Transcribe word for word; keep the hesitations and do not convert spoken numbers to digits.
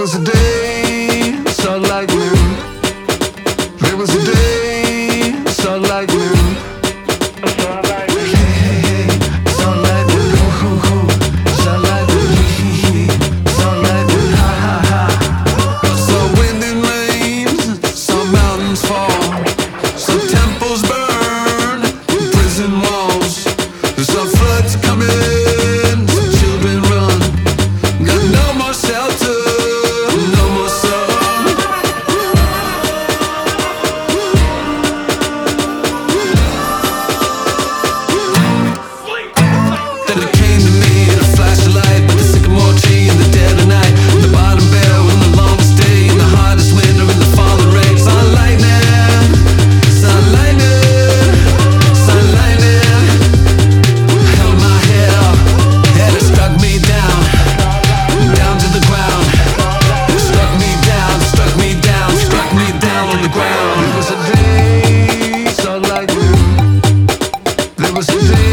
was a day, saw lightning. There was a day, saw lightning. Hey, hey, hey, saw lightning. Ooh, ooh, ooh, saw lightning. Hee, hee, hee, saw lightning. Ha, ha, ha. Saw wind and rain, saw mountains fall, saw temples burn, prison walls. Saw floods coming, saw children run. Got no more shelter, no more sun. Then it came to me in a flash of light, with a sycamore tree in the dead of night, the bottom bell in the longest day, in the hardest winter, in the falling rain. Saw lightning, saw lightning, saw lightning. Held my head up, and it struck me down, down to the ground. It struck me down, struck me down, struck me down on the ground. There was a day, saw lightning. There was a day.